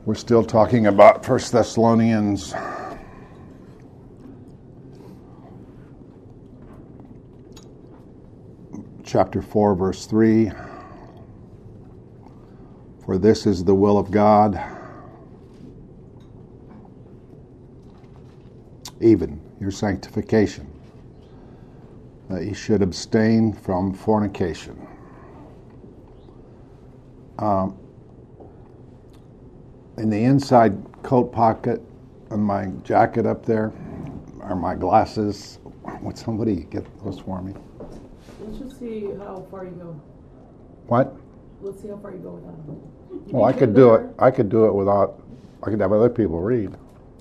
We're still talking about 1 Thessalonians chapter 4, verse 3. For this is the will of God, even your sanctification, that you should abstain from fornication. In the inside coat pocket on my jacket up there are my glasses. Would somebody get those for me? Let's just see how far you go. What? Let's see how far you go without them. Well, I could do it. I could do it without. I could have other people read.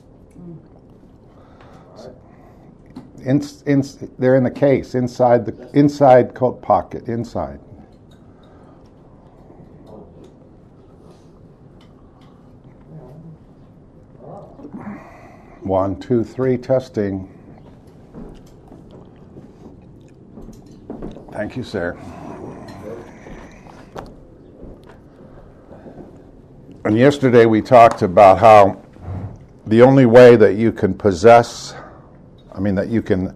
They're in the case inside the inside coat pocket inside. One, two, three, testing. Thank you, sir. And yesterday we talked about how the only way that you can that you can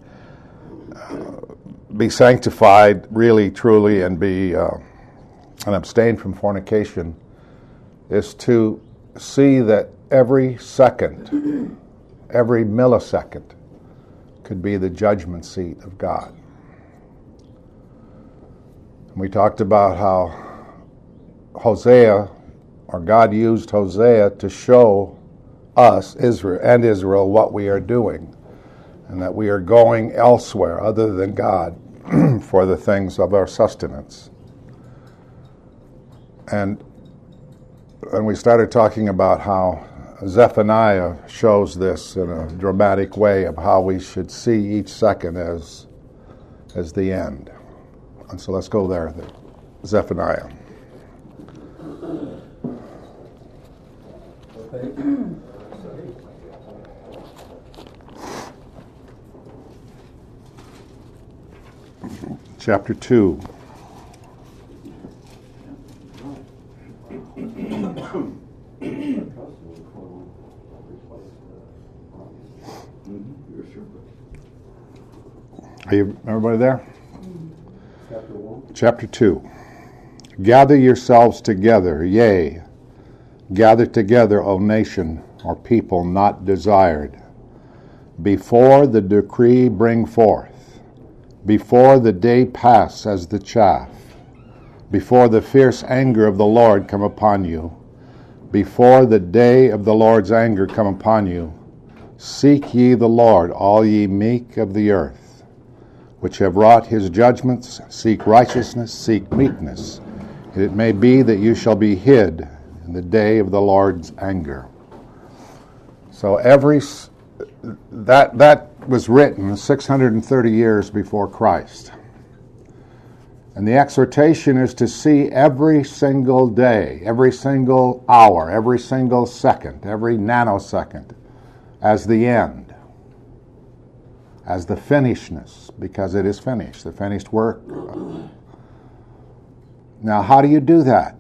be sanctified really, truly, and be and abstain from fornication is to see that every second, every millisecond could be the judgment seat of God. We talked about how God used Hosea to show us, Israel, what we are doing, and that we are going elsewhere other than God for the things of our sustenance. And we started talking about how Zephaniah shows this in a dramatic way of how we should see each second as the end. And so let's go there, Zephaniah. Chapter 2. Are you everybody there? Chapter 2. Gather yourselves together, yea, gather together, O nation, or people not desired. Before the decree bring forth, before the day pass as the chaff, before the fierce anger of the Lord come upon you, before the day of the Lord's anger come upon you, seek ye the Lord, all ye meek of the earth, which have wrought his judgments, seek righteousness, seek meekness. It may be that you shall be hid in the day of the Lord's anger. So that was written 630 years before Christ. And the exhortation is to see every single day, every single hour, every single second, every nanosecond as the end, as the finishedness, because it is finished, the finished work. Now, how do you do that?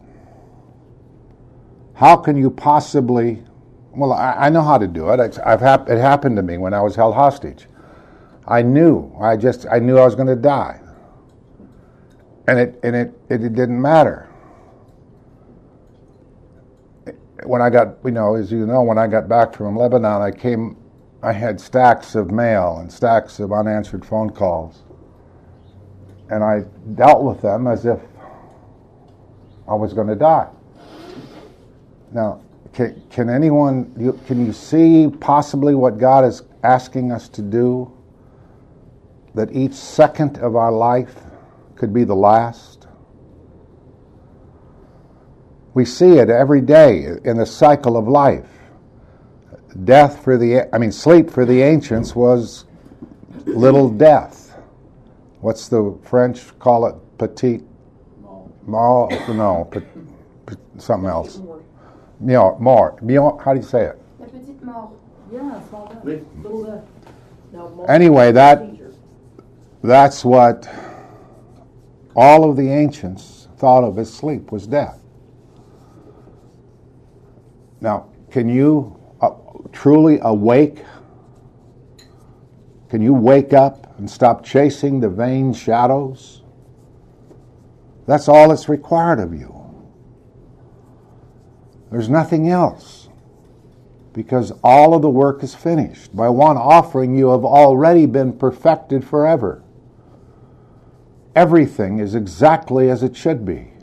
How can you possibly... Well, I know how to do it. It happened to me when I was held hostage. I knew I was going to die. And it didn't matter. When I got, as you know, when I got back from Lebanon, I had stacks of mail and stacks of unanswered phone calls. And I dealt with them as if I was going to die. Now, can you see possibly what God is asking us to do? That each second of our life could be the last? We see it every day in the cycle of life. Sleep for the ancients was little death. What's the French call it? Petit mort? No, something else. Mort. How do you say it? La petite mort. Yeah, small death. Little death. No, anyway, that's what all of the ancients thought of as sleep, was death. Now, Can you truly awake? Can you wake up and stop chasing the vain shadows? That's all that's required of you. There's nothing else, because all of the work is finished. By one offering you have already been perfected forever. Everything is exactly as it should be.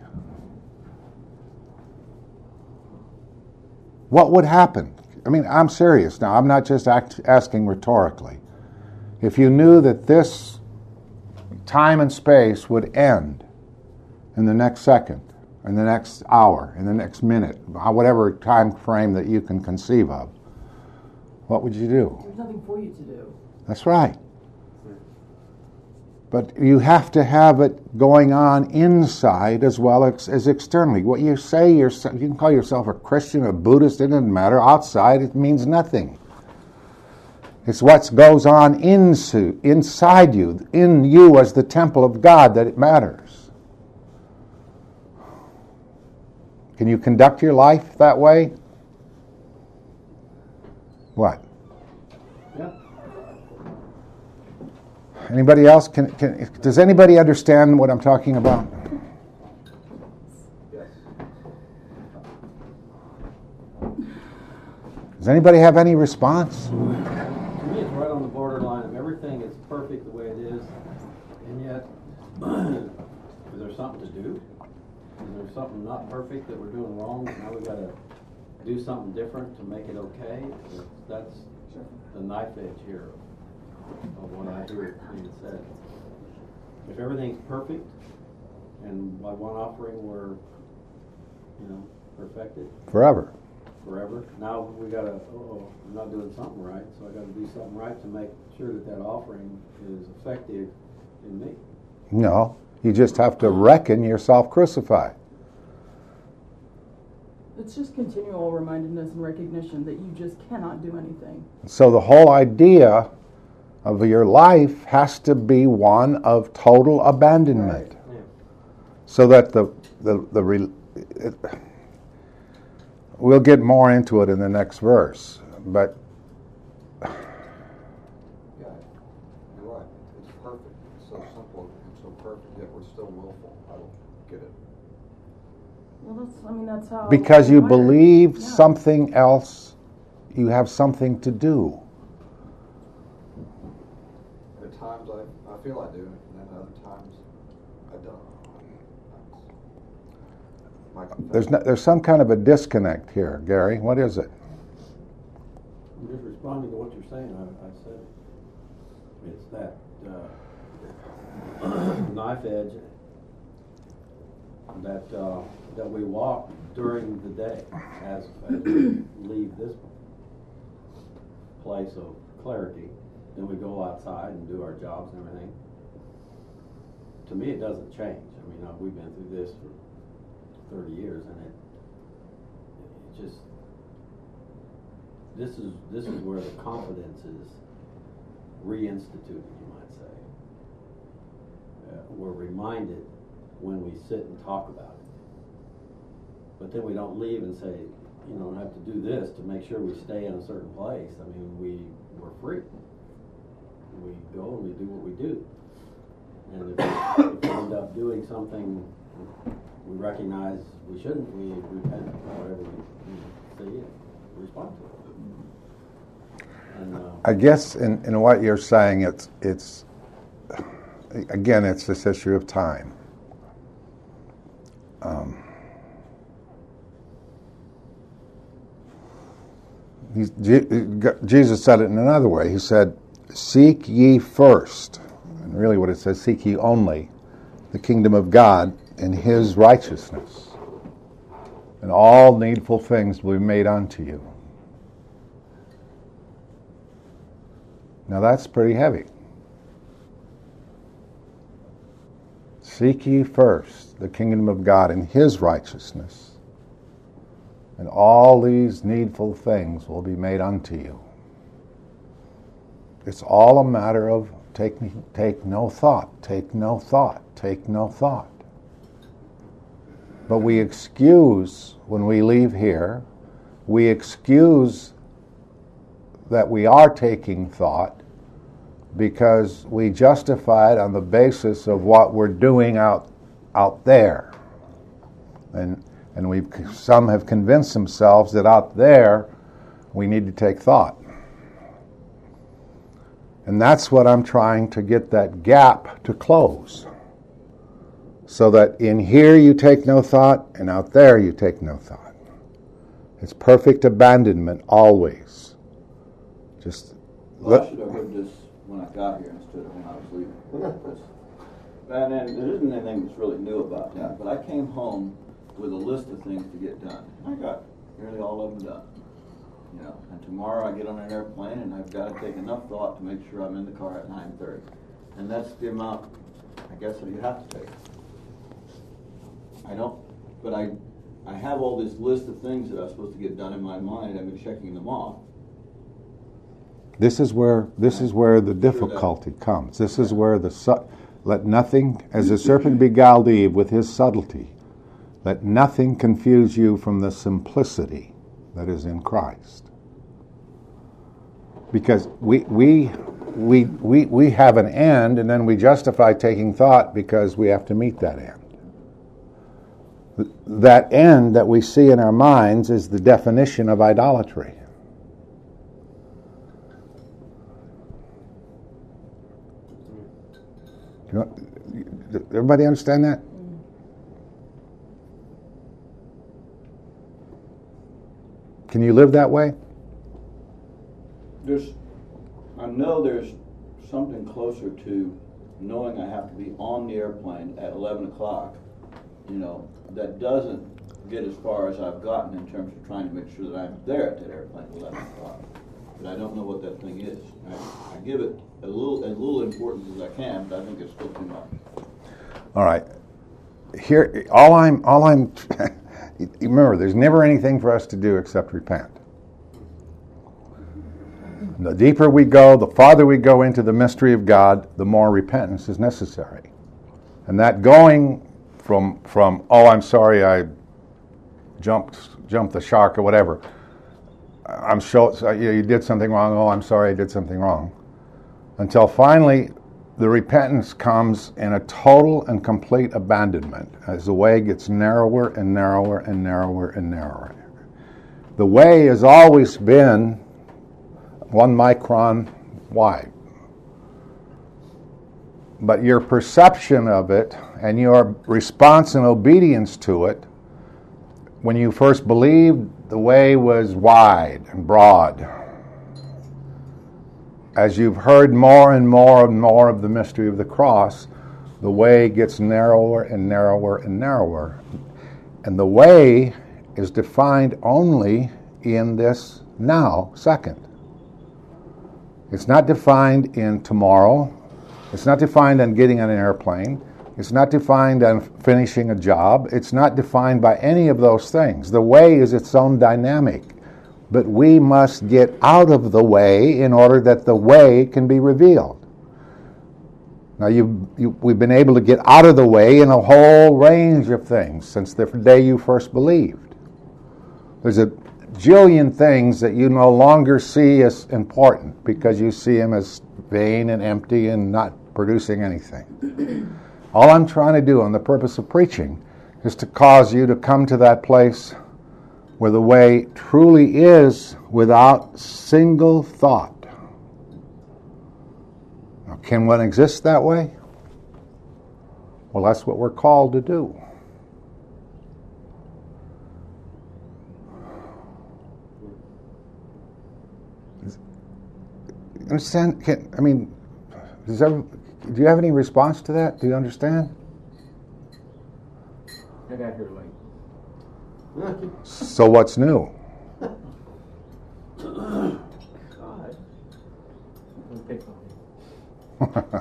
What would happen? I mean, I'm serious now. I'm not just asking rhetorically. If you knew that this time and space would end in the next second, in the next hour, in the next minute, whatever time frame that you can conceive of, what would you do? There's nothing for you to do. That's right. But you have to have it going on inside as well as externally. What you say, you can call yourself a Christian or Buddhist, it doesn't matter. Outside, it means nothing. It's what goes on inside you, in you as the temple of God, that it matters. Can you conduct your life that way? What? Yeah. Anybody else? Does anybody understand what I'm talking about? Yes. Does anybody have any response? To me, it's right on the borderline of everything is perfect the way it is, and yet, is there something to do? Is there something not perfect that we're doing wrong? Now we've got to do something different to make it okay? That's the knife edge here of what I hear being said. If everything's perfect, and by one offering we're, perfected Forever. forever, now we gotta, I'm not doing something right, so I gotta do something right to make sure that offering is effective in me. No, you just have to reckon yourself crucified. It's just continual remindedness and recognition that you just cannot do anything. So the whole idea of your life has to be one of total abandonment. Right. Yeah. So that we'll get more into it in the next verse, but Yeah, you're right. It's perfect. It's so simple and so perfect, yet we're still willful. I don't get it. Well, that's how. because you we're wired. believe Yeah. something else, you have something to do. At times I feel I do, and then other times I don't. There's some kind of a disconnect here, Gary. What is it? I'm just responding to what you're saying. I said it's that knife edge that we walk during the day as we leave this place of clarity. Then we go outside and do our jobs and everything. To me, it doesn't change. I mean, we've been through this for 30 years, and it just this is where the confidence is reinstituted, you might say. We're reminded when we sit and talk about it, but then we don't leave and say, I have to do this to make sure we stay in a certain place. I mean, we're free. We go and we do what we do, and if we end up doing something we recognize we shouldn't, we repent for whatever we see and respond to it. And, I guess in what you're saying, it's again, it's this issue of time. Jesus said it in another way. He said, "Seek ye first," and really what it says, "Seek ye only the kingdom of God and His righteousness, and all needful things will be made unto you." Now that's pretty heavy. Seek ye first the kingdom of God and His righteousness, and all these needful things will be made unto you. It's all a matter of take no thought, take no thought, take no thought. But we excuse when we leave here we excuse that we are taking thought because we justify it on the basis of what we're doing out there. And some have convinced themselves that out there we need to take thought. And that's what I'm trying to get that gap to close. So that in here you take no thought, and out there you take no thought. It's perfect abandonment always. Just well, I should have heard this when I got here instead of when I was leaving. And there isn't anything that's really new about that, but I came home with a list of things to get done. I got nearly all of them done. You know, and tomorrow I get on an airplane and I've got to take enough thought to make sure I'm in the car at 9:30. And that's the amount, I guess, that you have to take. I have all this list of things that I'm supposed to get done in my mind, and I've been checking them off. This is where the difficulty comes. This is where let nothing, as the serpent beguiled Eve with his subtlety, let nothing confuse you from the simplicity that is in Christ. Because we have an end, and then we justify taking thought because we have to meet that end. That end that we see in our minds is the definition of idolatry. Everybody understand that? Can you live that way? I know there's something closer to knowing I have to be on the airplane at 11 o'clock, that doesn't get as far as I've gotten in terms of trying to make sure that I'm there at that airplane at 11 o'clock. But I don't know what that thing is. I give it as little importance as I can, but I think it's still too much. All right. Here, all I'm remember, there's never anything for us to do except repent. The deeper we go, the farther we go into the mystery of God, the more repentance is necessary. And that going from I'm sorry, I jumped the shark or whatever. I'm sure you did something wrong. Oh, I'm sorry, I did something wrong. Until finally, the repentance comes in a total and complete abandonment as the way gets narrower and narrower and narrower and narrower. The way has always been 1 micron wide. But your perception of it and your response and obedience to it, when you first believed, the way was wide and broad. As you've heard more and more and more of the mystery of the cross, the way gets narrower and narrower and narrower. And the way is defined only in this now second. It's not defined in tomorrow. It's not defined on getting on an airplane. It's not defined on finishing a job. It's not defined by any of those things. The way is its own dynamic. But we must get out of the way in order that the way can be revealed. Now, we've been able to get out of the way in a whole range of things since the day you first believed. There's a jillion things that you no longer see as important because you see them as vain and empty and not producing anything. All I'm trying to do on the purpose of preaching is to cause you to come to that place where the way truly is without single thought. Now, can one exist that way? Well, that's what we're called to do. Understand? Do you have any response to that? Do you understand? I got here late. So what's new? God. Pick on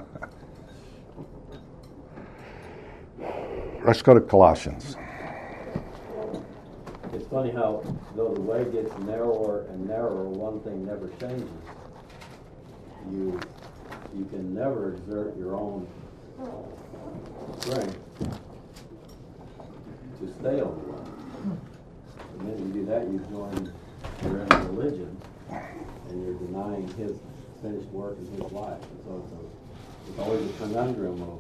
Let's go to Colossians. It's funny how, though the way gets narrower and narrower, one thing never changes. You can never exert your own strength to stay on the line. The minute you do that, you join you're in a religion and you're denying his finished work in his life. And so it's always a conundrum of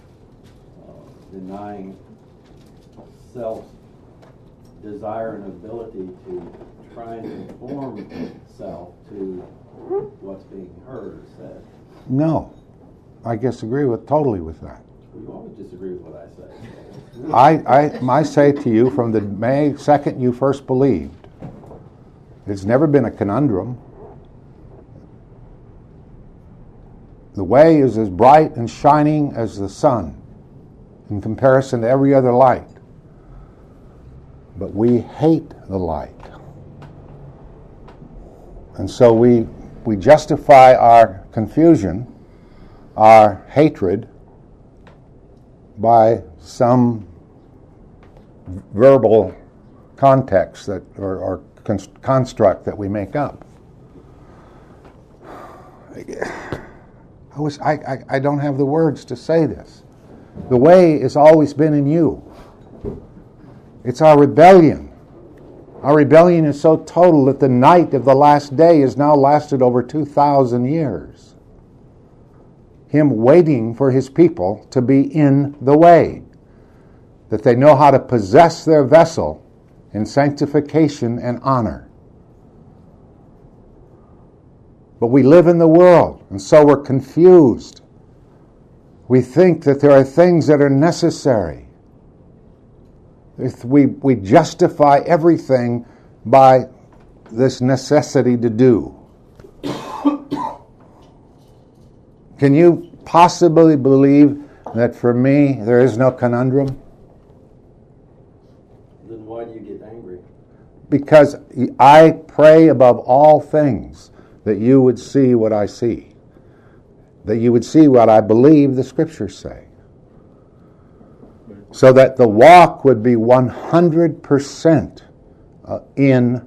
denying self-desire and ability to try and conform self to what's being heard or said. No, I disagree totally with that. You always disagree with what I say. I say to you from the second you first believed, it's never been a conundrum. The way is as bright and shining as the sun in comparison to every other light. But we hate the light. And so we justify our confusion, our hatred, by some verbal context that or construct that we make up. I don't have the words to say this. The way has always been in you. It's our rebellion. Our rebellion is so total that the night of the last day has now lasted over 2,000 years. Him waiting for his people to be in the way, that they know how to possess their vessel in sanctification and honor. But we live in the world, and so we're confused. We think that there are things that are necessary. We justify everything by this necessity to do. Can you possibly believe that for me there is no conundrum? Then why do you get angry? Because I pray above all things that you would see what I see, that you would see what I believe the Scriptures say, so that the walk would be 100% in,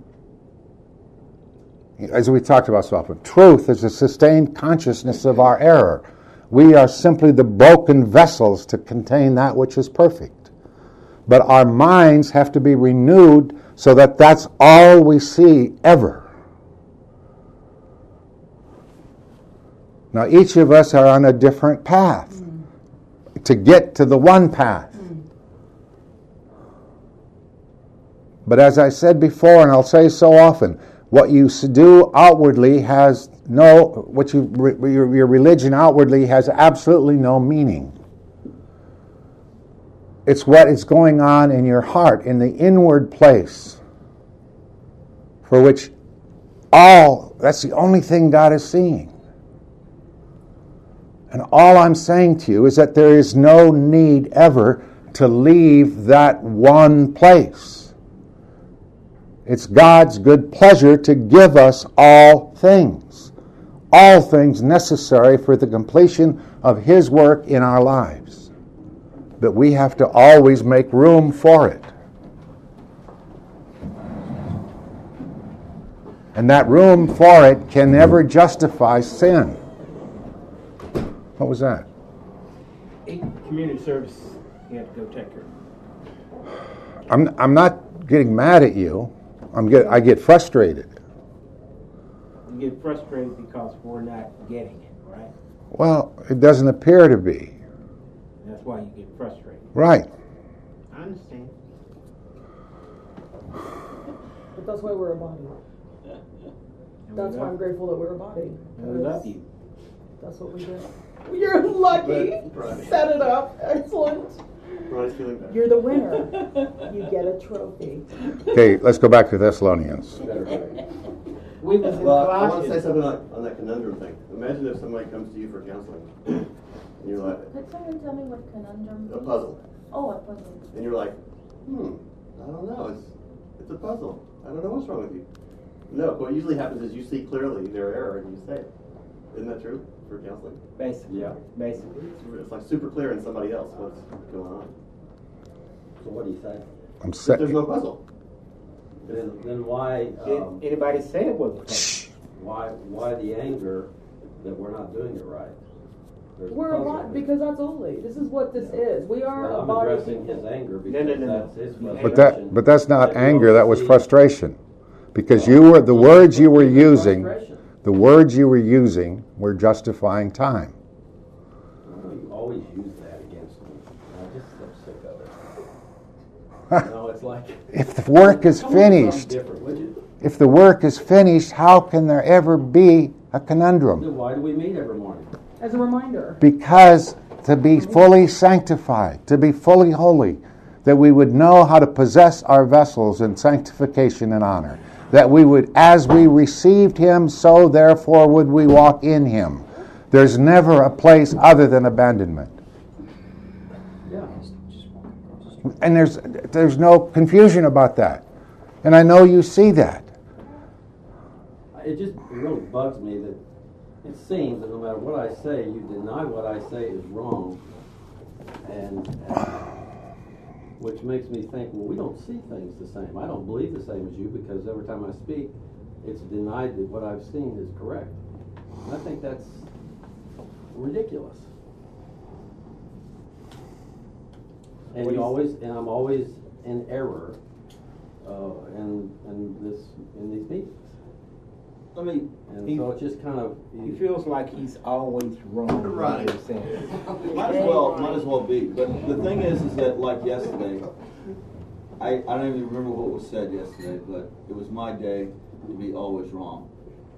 as we talked about so often, truth is a sustained consciousness of our error. We are simply the broken vessels to contain that which is perfect. But our minds have to be renewed so that that's all we see ever. Now, each of us are on a different path to get to the one path. But as I said before, and I'll say so often, what you do outwardly has your religion outwardly has absolutely no meaning. It's what is going on in your heart, in the inward place, for which that's the only thing God is seeing. And all I'm saying to you is that there is no need ever to leave that one place. It's God's good pleasure to give us all things necessary for the completion of His work in our lives. But we have to always make room for it. And that room for it can never justify sin. What was that? Community service, you have to go take her. I'm not getting mad at you. I get frustrated. You get frustrated because we're not getting it, right? Well, it doesn't appear to be. That's why you get frustrated. Right. I understand. But that's why we're a body. That's why I'm grateful that we're a body. And we love you. That's what we do. You're lucky. Set it up. Excellent. You're the winner. You get a trophy. Okay, let's go back to Thessalonians. We was in Well, I want to say Colossians. something on that conundrum thing. Imagine if somebody comes to you for counseling, and you're like, Could someone tell me what conundrum a is? puzzle, Oh, a puzzle. and you're like, I don't know, it's a puzzle. I don't know what's wrong with you. No, what usually happens is you see clearly their error and you say it. Isn't that true for counseling? Basically. Yeah. Basically. It's like super clear in somebody else what's going on. So what do you say? I'm But sick. there's no puzzle. Then why Did anybody say it was a puzzle? why the anger that we're not doing it right? There's We're a puzzle body there. because that's holy. This is what this is. We are Well, a I'm body. addressing his anger because No. that's his But frustration. But that's not That we anger, don't that was see- frustration. Because the words you were using were justifying time. You always use that against me. I'm sick of it. It's like if the work is finished, if the work is finished, how can there ever be a conundrum? Then why do we meet every morning? As a reminder. Because to be fully sanctified, to be fully holy, that we would know how to possess our vessels in sanctification and honor. That we would, as we received Him, so therefore would we walk in Him. There's never a place other than abandonment. Yeah. And there's no confusion about that. And I know you see that. It really bugs me that it seems that no matter what I say, you deny what I say is wrong. And which makes me think, well, we don't see things the same. I don't believe the same as you because every time I speak, it's denied that what I've seen is correct. And I think that's ridiculous. And I'm always in error in these meetings. So it's just kind of he feels like he's always wrong. Right. Might as well be. But the thing is that like yesterday, I don't even remember what was said yesterday, but it was my day to be always wrong.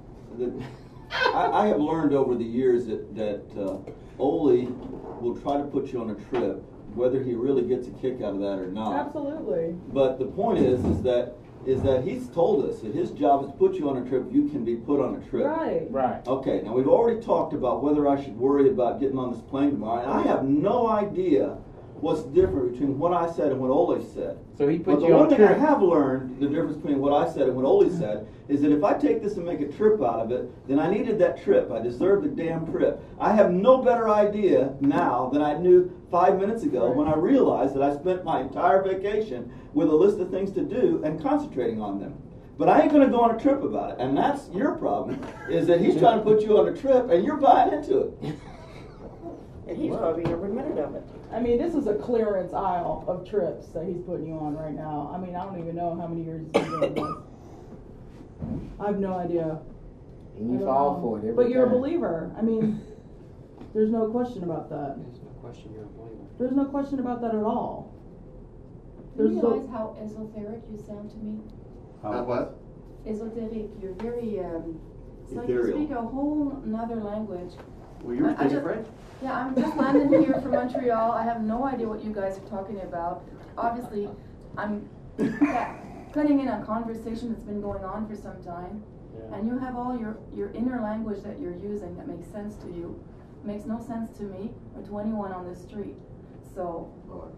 I have learned over the years that Ole will try to put you on a trip, whether he really gets a kick out of that or not. Absolutely. But the point is that he's told us that his job is to put you on a trip. You can be put on a trip. Right. Okay, now we've already talked about whether I should worry about getting on this plane tomorrow, and I have no idea what's different between what I said and what Ole said. So he put but you on a trip. But the one thing I have learned, the difference between what I said and what Ole said, is that if I take this and make a trip out of it, then I needed that trip. I deserved the damn trip. I have no better idea now than I knew 5 minutes ago when I realized that I spent my entire vacation with a list of things to do and concentrating on them. But I ain't going to go on a trip about it. And that's your problem, is that he's trying to put you on a trip and you're buying into it. And he's probably every minute of it. I mean, this is a clearance aisle of trips that he's putting you on right now. I mean, I don't even know how many years he's been doing this. I have no idea. And you fall for it every But you're a time. believer. I mean, there's no question about that. There's no question you're a believer. There's no question about that at all. Do you There's realize how esoteric you sound to me? What? Esoteric. You're very, it's like you Ethereal. speak a whole another language. Well, you were speaking French? Yeah, I'm just landing here from Montreal. I have no idea what you guys are talking about. Obviously, I'm cutting in a conversation that's been going on for some time. Yeah. And you have all your inner language that you're using that makes sense to you. Makes no sense to me or to anyone on the street. So,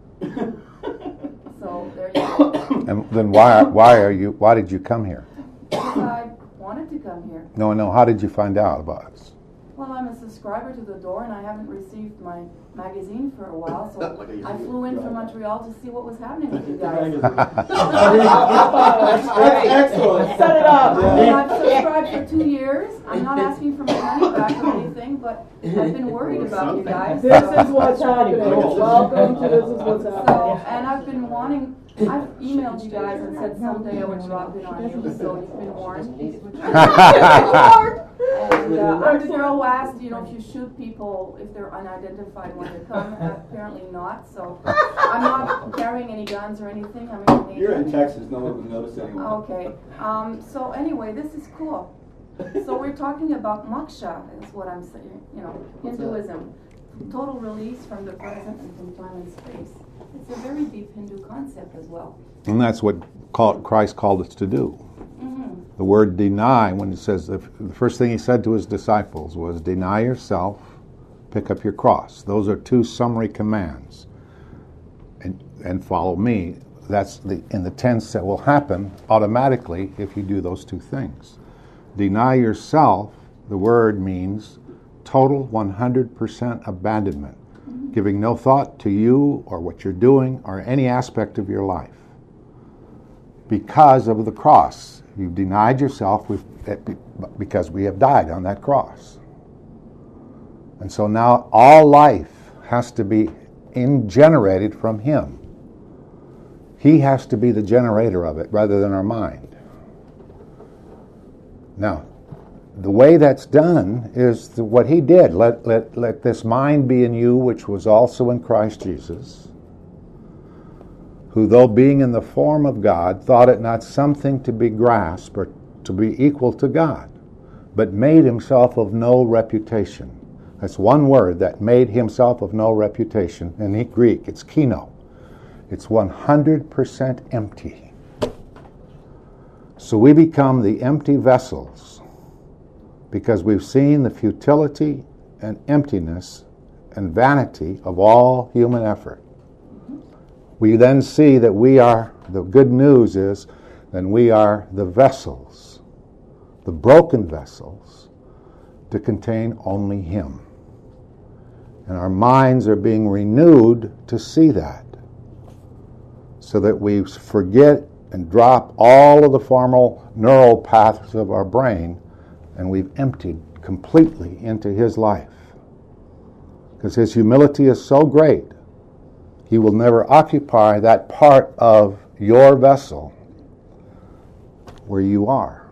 so there you go. And then why did you come here? Because I wanted to come here. No, how did you find out about us? Well, I'm a subscriber to The Door, and I haven't received my magazine for a while, so I flew in from Montreal to see what was happening with you guys. Excellent. Set it up. I've subscribed for 2 years. I'm not asking for my money back or anything, but I've been worried about you guys. This is what's happening. Welcome to This Is What's Happening. So, and I've been wanting... I've emailed you guys and said someday I would drop in on you, so you've been warned. And I'm the girl who asked, if you shoot people if they're unidentified when they come. Apparently not, so I'm not carrying any guns or anything. I'm in You're in Texas, no one would notice anyway. Okay, so anyway, this is cool. So we're talking about moksha, is what I'm saying, Hinduism. Total release from the present and from time and space. It's a very deep Hindu concept as well. And that's what Christ called us to do. Mm-hmm. The word deny, when it says, the first thing he said to his disciples was, deny yourself, pick up your cross. Those are two summary commands. And follow me. That's in the tense that will happen automatically if you do those two things. Deny yourself, the word means total 100% abandonment. Giving no thought to you or what you're doing or any aspect of your life. Because of the cross. You've denied yourself because we have died on that cross. And so now all life has to be generated from Him. He has to be the generator of it rather than our mind. Now, the way that's done is what he did. Let this mind be in you, which was also in Christ Jesus, who, though being in the form of God, thought it not something to be grasped or to be equal to God, but made himself of no reputation. That's one word, that made himself of no reputation. In Greek, it's kino. It's 100% empty. So we become the empty vessels because we've seen the futility and emptiness and vanity of all human effort. We then see that we are, the good news is, then we are the vessels, the broken vessels, to contain only Him. And our minds are being renewed to see that, so that we forget and drop all of the formal neural paths of our brain, and we've emptied completely into His life. Because His humility is so great, He will never occupy that part of your vessel where you are.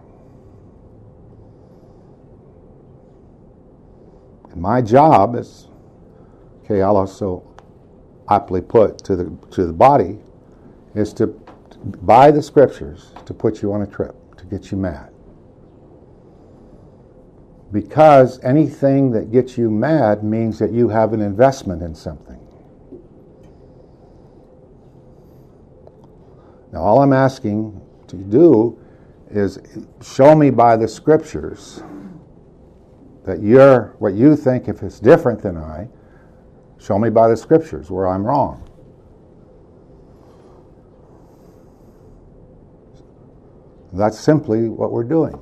And my job, as Kayala so aptly put to the body, is to, by the Scriptures, to put you on a trip, to get you mad. Because anything that gets you mad means that you have an investment in something. Now, all I'm asking to do is show me by the Scriptures that what you think, if it's different than I, show me by the Scriptures where I'm wrong. That's simply what we're doing.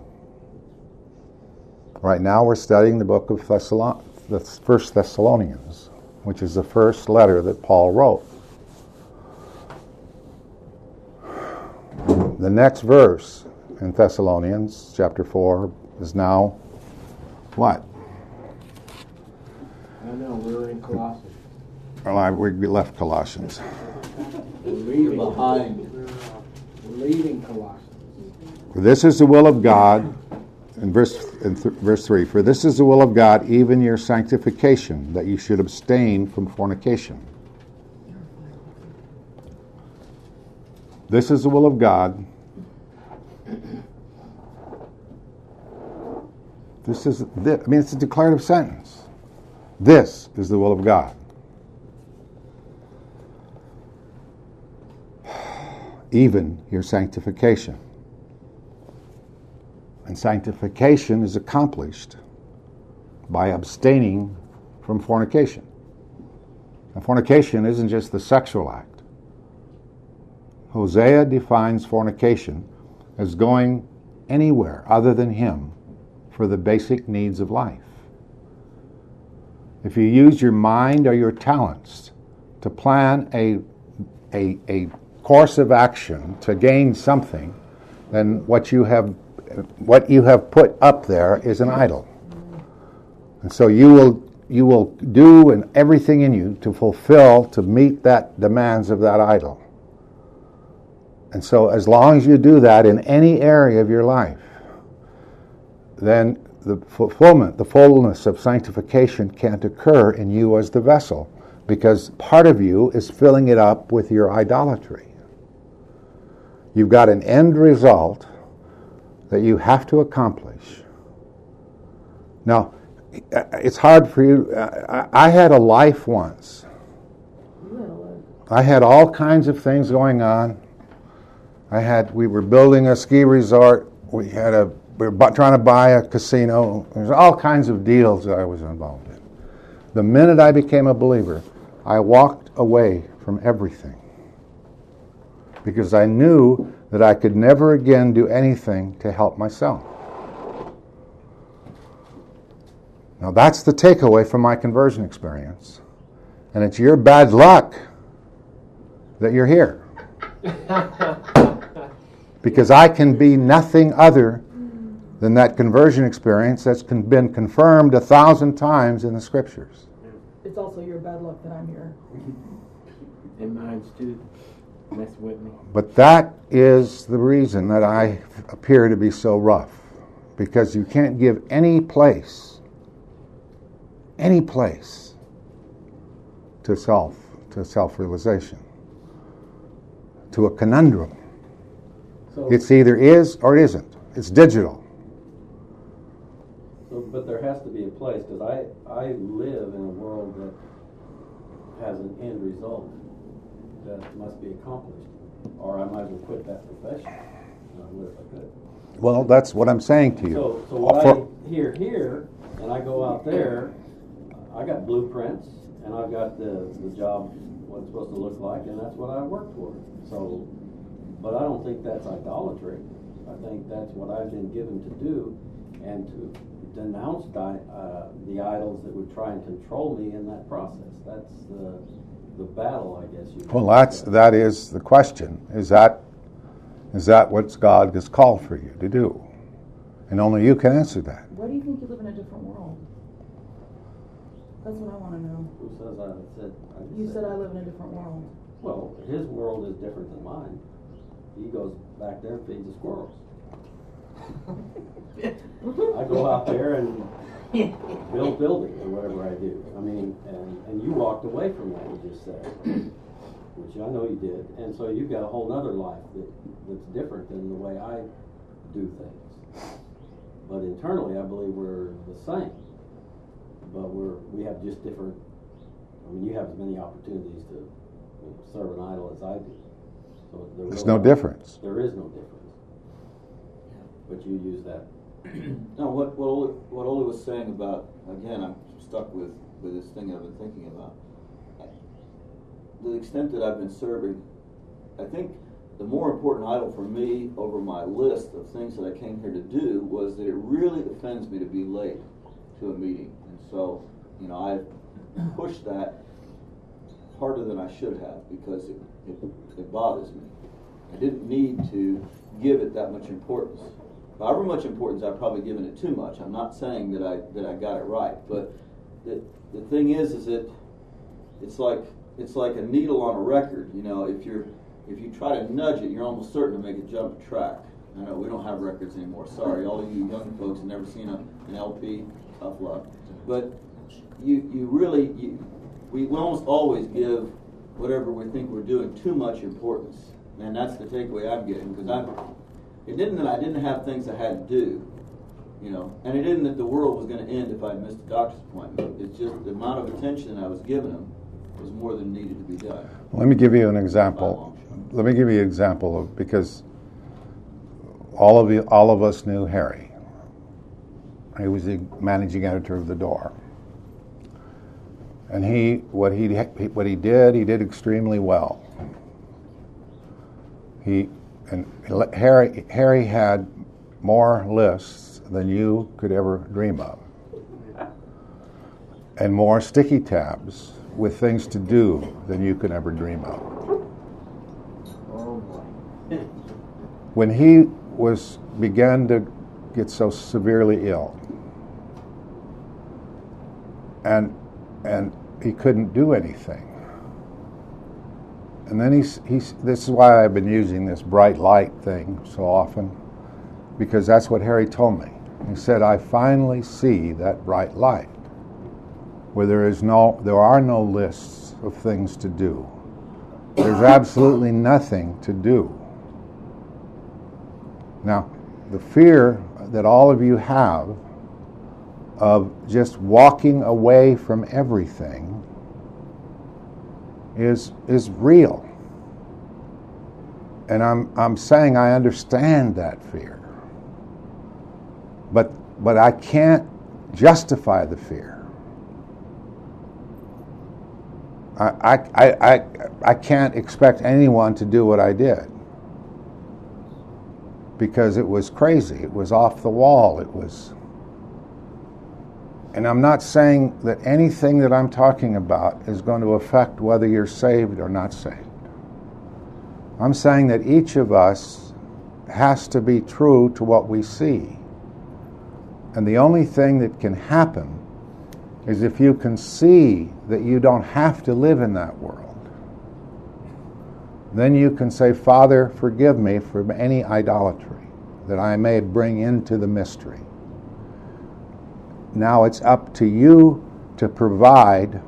Right now we're studying the book of the First Thessalonians, which is the first letter that Paul wrote. The next verse in Thessalonians, chapter 4, is now what? I know, we're in Colossians. Well, we left Colossians. We're leaving behind. We're leaving Colossians. For this is the will of God, in verse 3, for this is the will of God, even your sanctification, that you should abstain from fornication. This is the will of God. It's a declarative sentence. This is the will of God. Even your sanctification. And sanctification is accomplished by abstaining from fornication. And fornication isn't just the sexual act. Hosea defines fornication as going anywhere other than Him for the basic needs of life. If you use your mind or your talents to plan a course of action to gain something, then what you have put up there is an idol. And so you will do everything in you to meet that demands of that idol. And so as long as you do that in any area of your life, then the fullness of sanctification can't occur in you as the vessel, because part of you is filling it up with your idolatry. You've got an end result that you have to accomplish. Now, it's hard for you. I had a life once. I had all kinds of things going on. We were building a ski resort. We were trying to buy a casino. There's all kinds of deals that I was involved in. The minute I became a believer, I walked away from everything, because I knew that I could never again do anything to help myself. Now that's the takeaway from my conversion experience. And it's your bad luck that you're here. Because I can be nothing other than that conversion experience that's been confirmed 1,000 times in the Scriptures. It's also your bad luck that I'm here. And mine's too. Mess with me. But that is the reason that I appear to be so rough. because you can't give any place to self-realization, to a conundrum. So, It's either is or it isn't. It's digital. but there has to be a place, because I live in a world that has an end result that must be accomplished, or I might as well quit that profession. I would if I could. Well, that's what I'm saying to you. So what I hear here, and I go out there, I got blueprints, and I've got the job, what it's supposed to look like, and that's what I work for. So, but I don't think that's idolatry. I think that's what I've been given to do, and to denounce the idols that would try and control me in that process. That's the battle, I guess you could Well, say. that is the question. Is that what God has called for you to do? And only you can answer that. Why do you think you live in a different world? That's what I want to know. Who says I said? You said I live in a different world. Well, his world is different than mine. He goes back there and feeds the squirrels. I go out there and build buildings or whatever I do. I mean, and you walked away from what you just said, which I know you did. And so you've got a whole other life that's different than the way I do things. But internally, I believe we're the same. But we have just different. I mean, you have as many opportunities to serve an idol as I do. So There's no difference. There is no difference. But you use that. No, what Ole was saying about, again, I'm stuck with this thing I've been thinking about. To the extent that I've been serving, I think the more important idol for me over my list of things that I came here to do was that it really offends me to be late to a meeting. And so, I pushed that harder than I should have because it bothers me. I didn't need to give it that much importance. However much importance, I've probably given it too much. I'm not saying that I got it right, but the thing is that it's like a needle on a record. If you try to nudge it, you're almost certain to make it jump a track. I know we don't have records anymore. Sorry, all of you young folks have never seen an LP. Tough luck. But we almost always give whatever we think we're doing too much importance, and that's the takeaway I'm getting because it isn't that I didn't have things I had to do, and it isn't that the world was going to end if I missed a doctor's appointment. It's just the amount of attention that I was giving them was more than needed to be done. Let me give you an example. Because all of us knew Harry. He was the managing editor of The Door. And what he did extremely well. Harry had more lists than you could ever dream of, and more sticky tabs with things to do than you could ever dream of. When he began to get so severely ill, and he couldn't do anything. And then this is why I've been using this bright light thing so often, because that's what Harry told me. He said, I finally see that bright light, where there are no lists of things to do. There's absolutely nothing to do. Now, the fear that all of you have of just walking away from everything is real. And I'm saying I understand that fear. But I can't justify the fear. I can't expect anyone to do what I did. Because it was crazy. It was off the wall. And I'm not saying that anything that I'm talking about is going to affect whether you're saved or not saved. I'm saying that each of us has to be true to what we see. And the only thing that can happen is if you can see that you don't have to live in that world. Then you can say, Father, forgive me for any idolatry that I may bring into the mystery. Now it's up to you to provide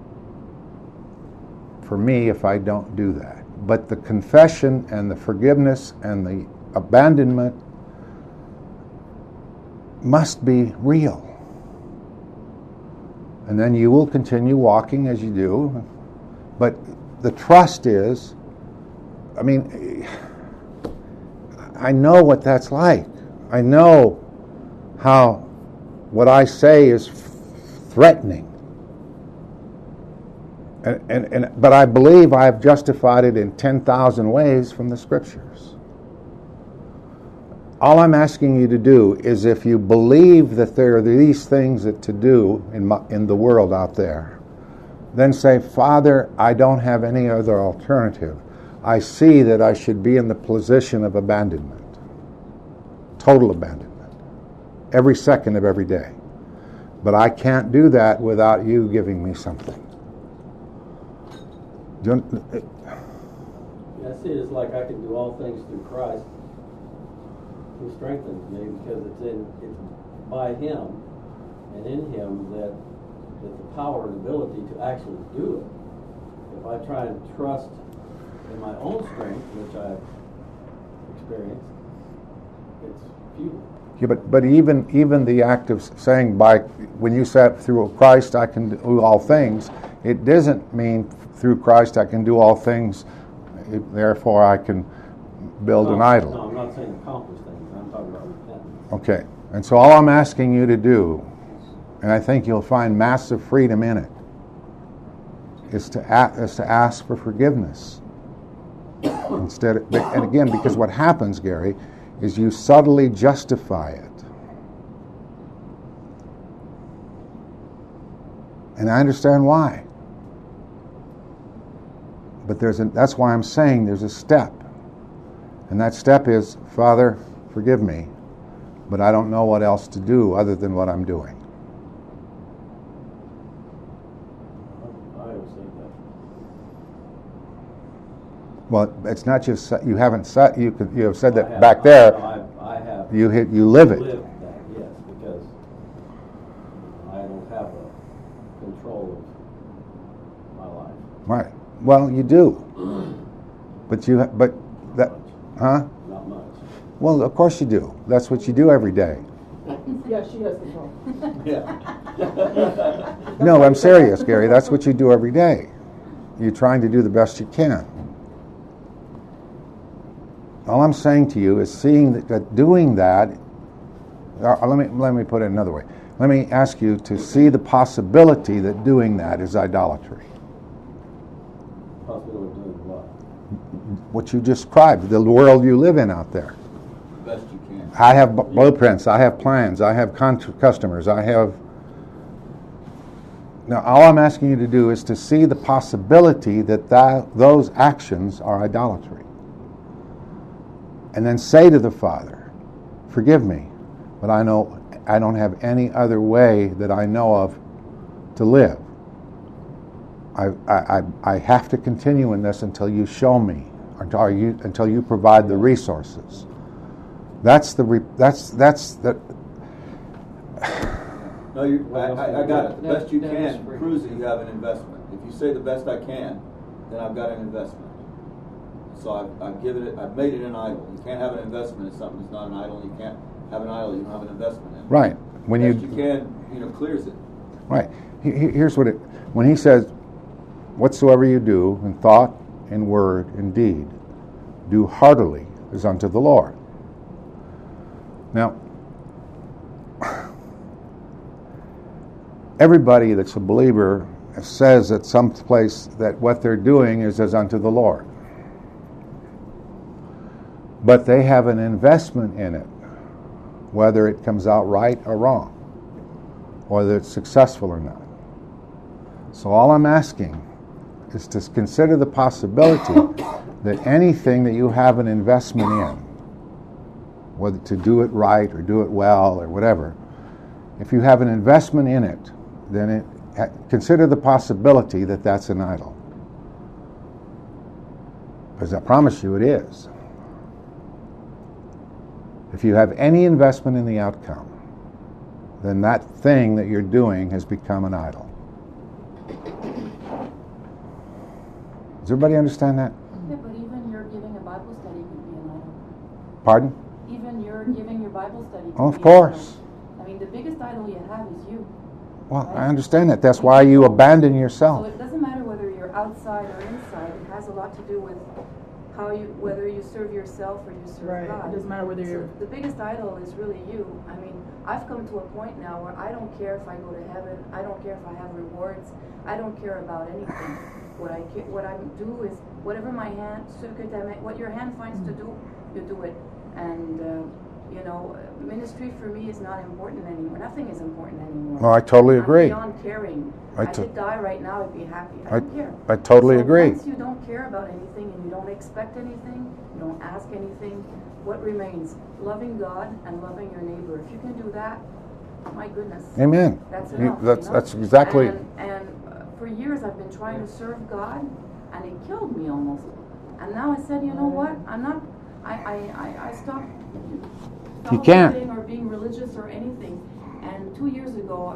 for me if I don't do that. But the confession and the forgiveness and the abandonment must be real. And then you will continue walking as you do. But the trust is, I mean, I know what that's like. I know how what I say is threatening. But I believe I have justified it in 10,000 ways from the Scriptures. All I'm asking you to do is, if you believe that there are these things that to do in the world out there, then say, Father, I don't have any other alternative. I see that I should be in the position of abandonment, total abandonment, every second of every day. But I can't do that without you giving me something. I see it as like I can do all things through Christ who strengthens me, because it's by Him and in Him that the power and ability to actually do it. If I try and trust in my own strength, which I've experienced, it's futile. Yeah, but even the act of saying, when you said through Christ I can do all things, it doesn't mean through Christ I can do all things, therefore I can build an idol. No, I'm not saying accomplish things. I'm talking about repentance. Okay, and so all I'm asking you to do, and I think you'll find massive freedom in it, is to ask for forgiveness. And again, because what happens, Gary, is you subtly justify it. And I understand why. But that's why I'm saying there's a step. And that step is, Father, forgive me, but I don't know what else to do other than what I'm doing. I would say that. Well, it's not just you haven't said you have said that back there. I have. You live it. Lived that, yes, because I don't have a control of my life. Right. Well, you do. But that, huh? Not much. Well, of course you do. That's what you do every day. Yeah, she has control. Yeah. No, I'm serious, Gary. That's what you do every day. You're trying to do the best you can. All I'm saying to you is seeing that doing that. Let me put it another way. Let me ask you to see the possibility that doing that is idolatry. Possibility of doing what? What you described, the world you live in out there. The best you can. I have blueprints, I have plans, I have customers, I have... Now, all I'm asking you to do is to see the possibility that those actions are idolatry. And then say to the Father, forgive me, but I know I don't have any other way that I know of to live. I have to continue in this until you show me, until you provide the resources. That's the. No, I got it. The best you can proves that you have an investment. If you say the best I can, then I've got an investment. So I've given it. I've made it an idol. You can't have an investment in something that's not an idol. You can't have an idol you don't have an investment in. Right. When best you can, clears it. Right. Here's what when he says, whatsoever you do in thought, in word, in deed, do heartily as unto the Lord. Now, everybody that's a believer says at some place that what they're doing is as unto the Lord. But they have an investment in it, whether it comes out right or wrong, whether it's successful or not. So all I'm asking is to consider the possibility that anything that you have an investment in, whether to do it right or do it well or whatever, if you have an investment in it, then consider the possibility that that's an idol. Because I promise you it is. If you have any investment in the outcome, then that thing that you're doing has become an idol. Does everybody understand that? Yeah, but even your giving a Bible study could be an idol. Pardon? Even your giving your Bible study could Oh, of be course. an idol. I mean, the biggest idol you have is you. Well, Right? I understand that. That's why you abandon So yourself. it doesn't matter whether you're outside or inside. It has a lot to do with whether you serve yourself or you serve Right. God. It doesn't matter whether So you're. the biggest idol is really you. I mean, I've come to a point now where I don't care if I go to heaven. I don't care if I have rewards. I don't care about anything. What I do is whatever my hand, what your hand finds to do, you do it. And ministry for me is not important anymore. Nothing is important anymore. No, I totally agree. I'm beyond caring. I I to- could die right now, I'd be happy. I don't care. I totally So agree. Once you don't care about anything and you don't expect anything, you don't ask anything, what remains? Loving God and loving your neighbor. If you can do that, my goodness. Amen. That's You- enough. that's exactly. And for years I've been trying to serve God, and it killed me almost. And now I said, you know what? I'm not. I stopped. You can't. fellowshipping or being religious or anything. And 2 years ago,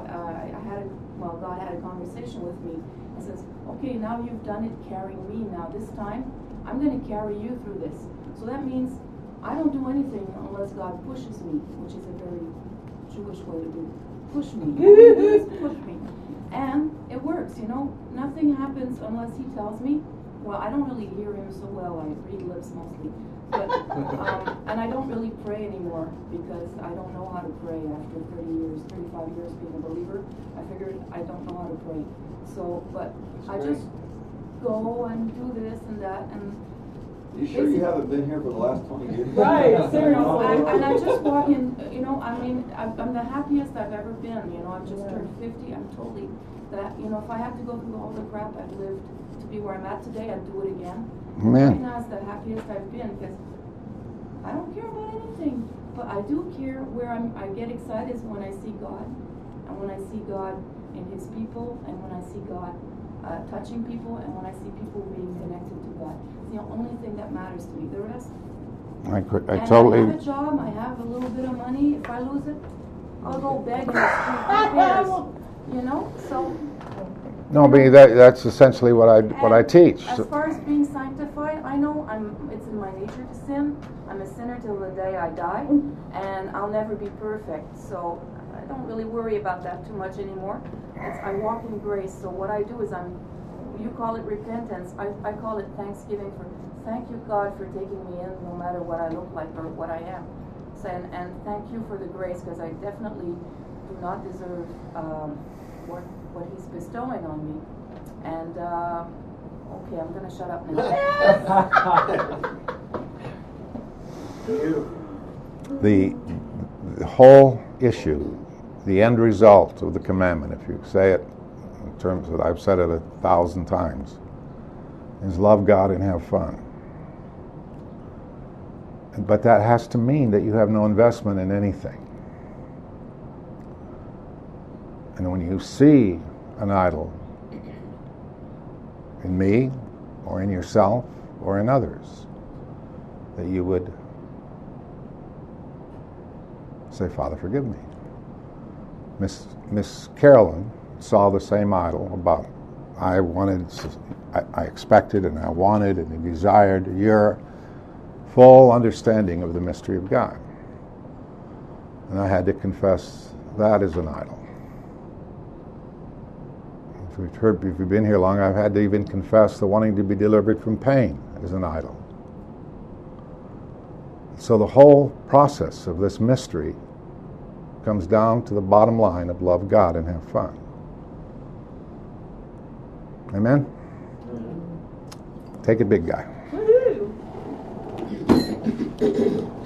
God had a conversation with me. He says, okay, now you've done it carrying me. Now this time, I'm going to carry you through this. So that means I don't do anything unless God pushes me, which is a very Jewish way to do. Push me. Push me. And it works, Nothing happens unless he tells me. Well, I don't really hear him so well. I read lips mostly. But, and I don't really pray anymore because I don't know how to pray after 35 years being a believer. I figured I don't know how to pray. So, but I just go and do this and that and You sure you haven't been here for the last 20 years? Right, seriously. and I just walk in, I'm the happiest I've ever been, I've just turned 50, I'm totally that, if I have to go through all the crap I've lived to be where I'm at today, I'd do it again. Amen. Right now it's the happiest I've been because I don't care about anything, but I do care where I get excited is when I see God, and when I see God in His people, and when I see God touching people, and when I see people being connected to God. It's the only thing that matters to me. The rest. I I totally. have a job. I have a little bit of money. If I lose it, I'll go beg in the street. So. No, but that's essentially what I teach. As far as being sanctified, I know it's in my nature to sin. I'm a sinner till the day I die, and I'll never be perfect. So I don't really worry about that too much anymore. I walk in grace. So what I do is you call it repentance. I call it thanksgiving for thank you God for taking me in no matter what I look like or what I am. So, and thank you for the grace because I definitely do not deserve what He's bestowing on me. And okay, I'm gonna shut up now. The whole issue, the end result of the commandment, if you say it in terms that I've said it 1,000 times, is love God and have fun. But that has to mean that you have no investment in anything. And when you see an idol in me or in yourself or in others, that you would say, Father, forgive me. Miss Carolyn saw the same idol about I expected and I wanted and I desired your full understanding of the mystery of God. And I had to confess that is an idol. If you've been here long, I've had to even confess the wanting to be delivered from pain is an idol. So the whole process of this mystery comes down to the bottom line of love God and have fun. Amen? Take it, big guy. Woohoo!